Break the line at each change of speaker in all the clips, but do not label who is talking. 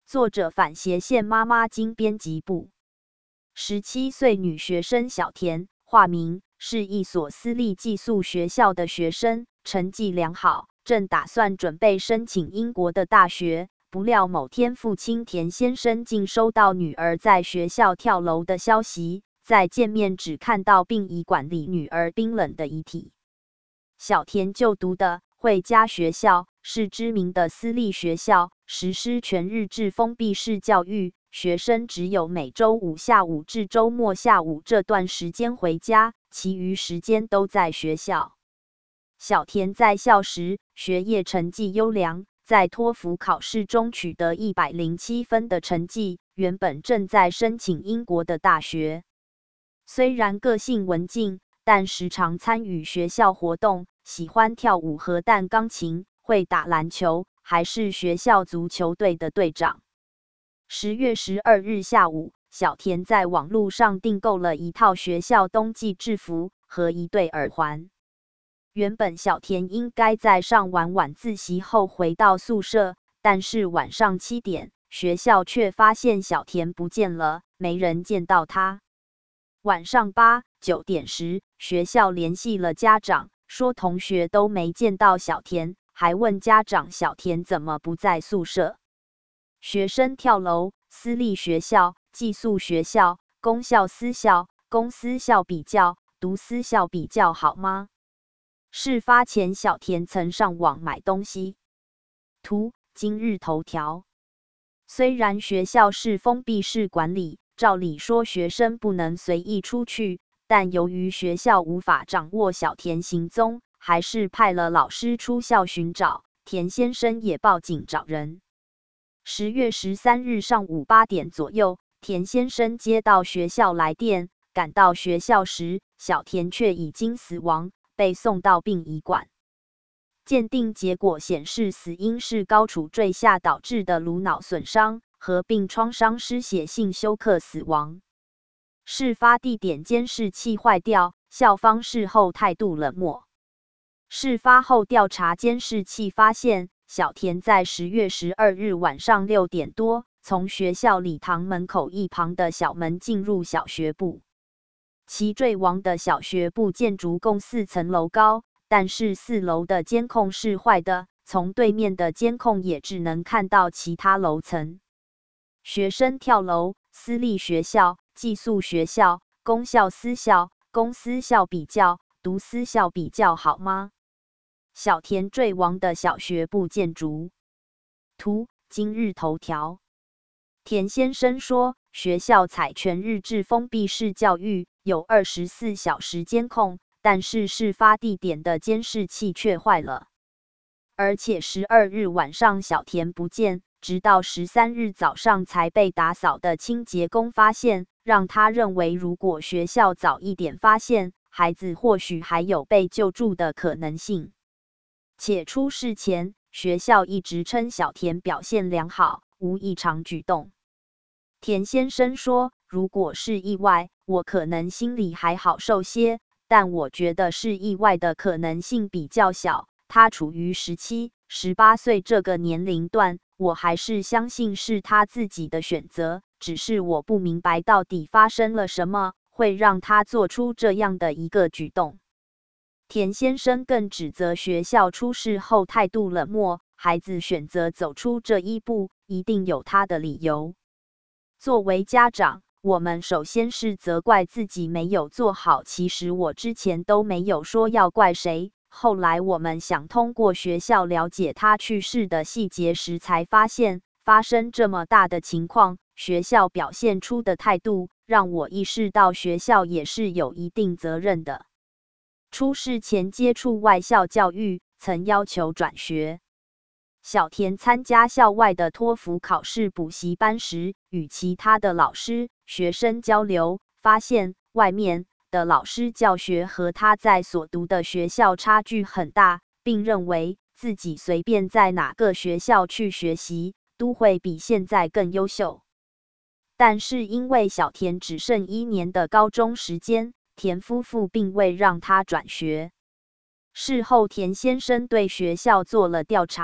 作者反斜线妈妈经编辑部。17岁女学生小田，化名，是一所私立寄宿学校的学生，成绩良好，正打算准备申请英国的大学。不料某天，父亲田先生竟收到女儿在学校跳楼的消息，在见面只看到殡仪馆里女儿冰冷的遗体。小田就读的惠家学校是知名的私立学校，实施全日制封闭式教育，学生只有每周五下午至周末下午这段时间回家，其余时间都在学校。小田在校时学业成绩优良，在托福考试中取得107分的成绩，原本正在申请英国的大学。虽然个性文静，但时常参与学校活动，喜欢跳舞和弹钢琴，会打篮球，还是学校足球队的队长。10月12日下午，小田在网络上订购了一套学校冬季制服和一对耳环。原本小田应该在上完晚自习后回到宿舍，但是晚上7点，学校却发现小田不见了，没人见到他。晚上8、9点时，学校联系了家长，说同学都没见到小田，还问家长小田怎么不在宿舍。学生跳楼，私立学校、寄宿学校、公校私校、公私校比较，读私校比较好吗？事发前，小田曾上网买东西。图：今日头条。虽然学校是封闭式管理，照理说学生不能随意出去，但由于学校无法掌握小田行踪，还是派了老师出校寻找。田先生也报警找人。10月13日上午8点左右，田先生接到学校来电，赶到学校时，小田却已经死亡，被送到殡仪馆。鉴定结果显示，死因是高处坠下导致的颅脑损伤，合并创伤失血性休克死亡。事发地点监视器坏掉，校方事后态度冷漠。事发后调查监视器发现，小田在10月12日晚上6点多，从学校礼堂门口一旁的小门进入小学部。其坠亡的小学部建筑共4层楼高，但是4楼的监控是坏的，从对面的监控也只能看到其他楼层。学生跳楼，私立学校、寄宿学校、公校私校、公私校比较，读私校比较好吗？小田坠亡的小学部建筑。图：今日头条。田先生说，学校采全日制封闭式教育，有24小时监控，但是事发地点的监视器却坏了。而且12日晚上小田不见，直到13日早上才被打扫的清洁工发现，让他认为如果学校早一点发现，孩子或许还有被救助的可能性。且出事前，学校一直称小田表现良好，无异常举动。田先生说，如果是意外，我可能心里还好受些，但我觉得是意外的可能性比较小。他处于17、18岁这个年龄段，我还是相信是他自己的选择，只是我不明白到底发生了什么，会让他做出这样的一个举动。田先生更指责学校出事后态度冷漠，孩子选择走出这一步，一定有他的理由。作为家长，我们首先是责怪自己没有做好，其实我之前都没有说要怪谁。后来我们想通过学校了解他去世的细节时，才发现发生这么大的情况，学校表现出的态度，让我意识到学校也是有一定责任的。出事前接触外校教育，曾要求转学。小田参加校外的托福考试补习班时，与其他的老师、学生交流，发现外面的老师教学和他在所读的学校差距很大，并认为自己随便在哪个学校去学习，都会比现在更优秀。但是因为小田只剩1年的高中时间，田夫妇并未让他转学。事后，田先生对学校做了调查，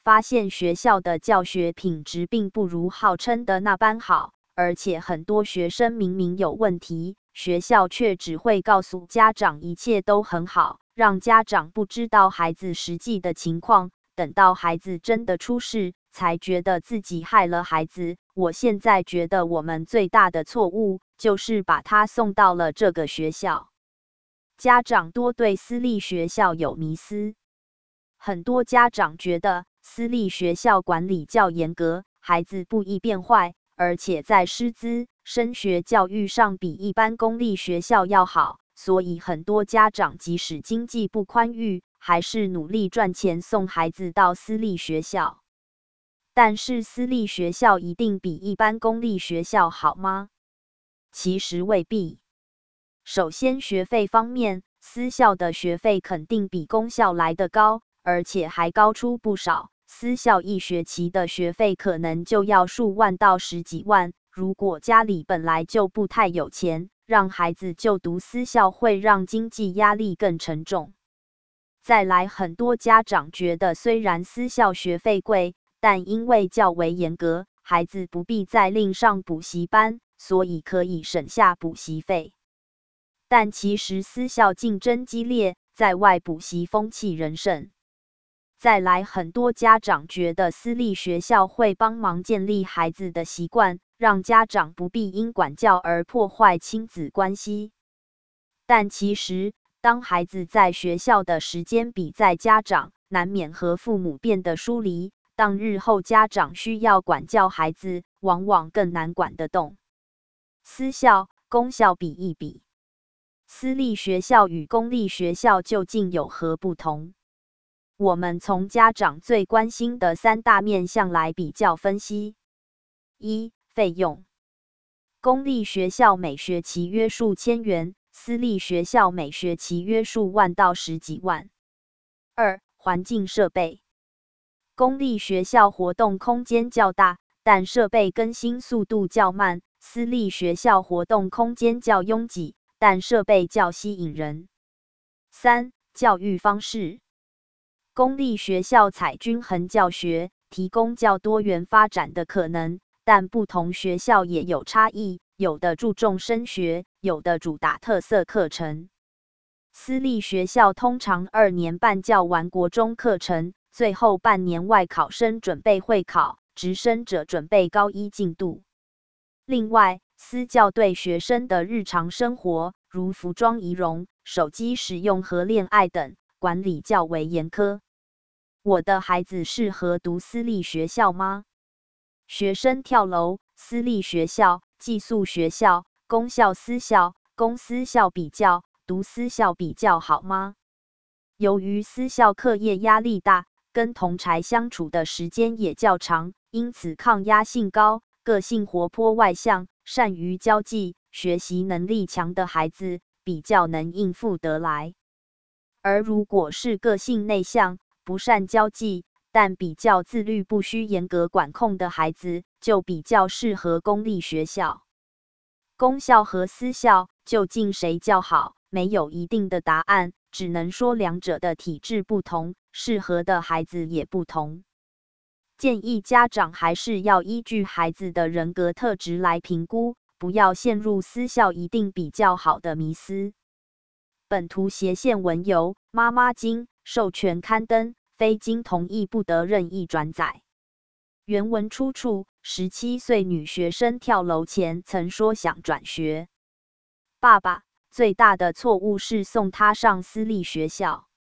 发现学校的教学品质并不如号称的那般好，而且很多学生明明有问题，学校却只会告诉家长一切都很好，让家长不知道孩子实际的情况，等到孩子真的出事，才觉得自己害了孩子。我现在觉得我们最大的错误就是把他送到了这个学校。家长多对私立学校有迷思，很多家长觉得私立学校管理较严格，孩子不易变坏，而且在师资、升学教育上比一般公立学校要好，所以很多家长即使经济不宽裕，还是努力赚钱送孩子到私立学校。但是私立学校一定比一般公立学校好吗？其实未必。首先，学费方面，私校的学费肯定比公校来得高，而且还高出不少。私校一学期的学费可能就要数万到十几万，如果家里本来就不太有钱，让孩子就读私校会让经济压力更沉重。再来，很多家长觉得虽然私校学费贵，但因为较为严格，孩子不必再另上补习班，所以可以省下补习费。但其实私校竞争激烈，在外补习风气仍盛。再来，很多家长觉得私立学校会帮忙建立孩子的习惯，让家长不必因管教而破坏亲子关系。但其实，当孩子在学校的时间比在家长，难免和父母变得疏离。当日后家长需要管教孩子，往往更难管得动。私校、公校比一比，私立学校与公立学校究竟有何不同？我们从家长最关心的三大面向来比较分析。一、费用。公立学校每学期约数千元，私立学校每学期约数万到十几万。二、环境设备。公立学校活动空间较大，但设备更新速度较慢；私立学校活动空间较拥挤，但设备较吸引人。三、教育方式。公立学校采均衡教学，提供较多元发展的可能，但不同学校也有差异，有的注重升学，有的主打特色课程。私立学校通常2年半教完国中课程，最后半年外考生准备会考，直升者准备高一进度。另外，私教对学生的日常生活，如服装仪容、手机使用和恋爱等，管理较为严苛。我的孩子适合读私立学校吗？学生跳楼，私立学校、寄宿学校、公校、私校、公私校比较，读私校比较好吗？由于私校课业压力大，跟同儕相处的时间也较长，因此抗压性高，个性活泼外向，善于交际，学习能力强的孩子比较能应付得来。而如果是个性内向，不善交际，但比较自律，不需严格管控的孩子，就比较适合公立学校。公校和私校究竟谁较好？没有一定的答案，只能说两者的体制不同，适合的孩子也不同。建议家长还是要依据孩子的人格特质来评估，不要陷入私校一定比较好的迷思。本图斜线文由妈妈经授权刊登，非经同意不得任意转载。原文出处：17岁女学生跳楼前曾说想转学。爸爸最大的错误是送她上私立学校。